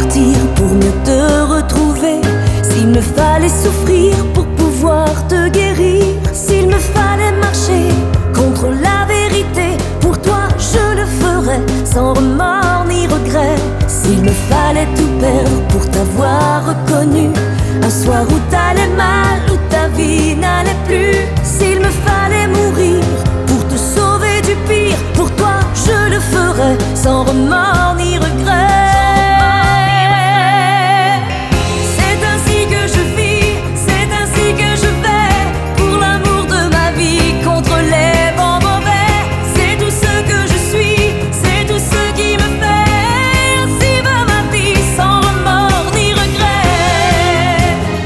mentir pour mieux te retrouver, s'il me fallait souffrir pour pouvoir te guérir, s'il me fallait marcher contre la vérité, pour toi je le ferais sans remords ni regret. S'il me fallait tout perdre pour t'avoir reconnu, un soir où t'allais mal, où ta vie n'allait plus, s'il me fallait mourir pour te sauver du pire, pour toi je le ferais sans remords ni regret. C'est ainsi que je vis, c'est ainsi que je vais, pour l'amour de ma vie, contre les vents mauvais. C'est tout ce que je suis, c'est tout ce qui me fait. Ainsi va ma vie sans remords ni regret.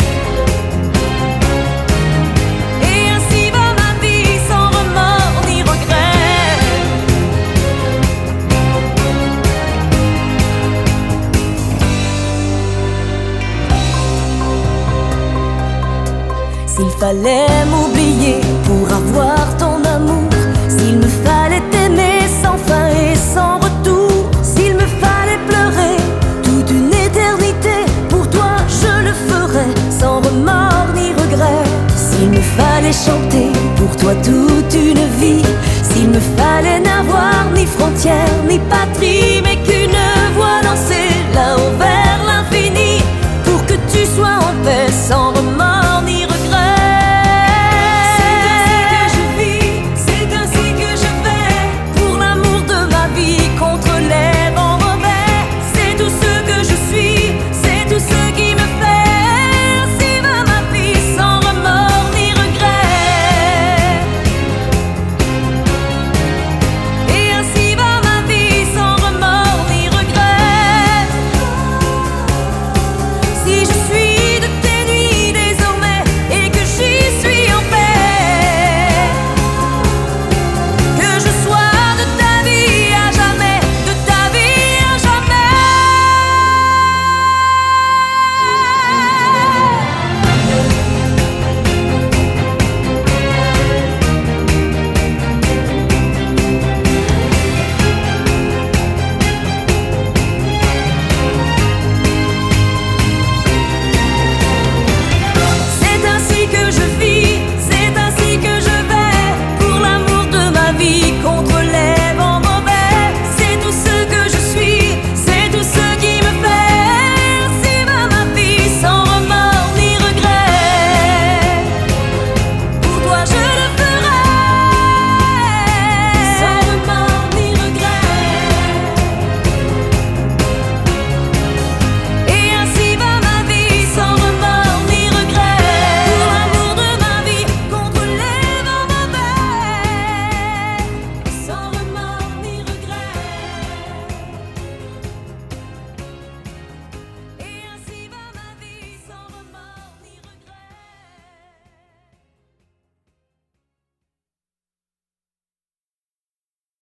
Et ainsi va ma vie sans remords ni regret. S'il fallait m'oublier pour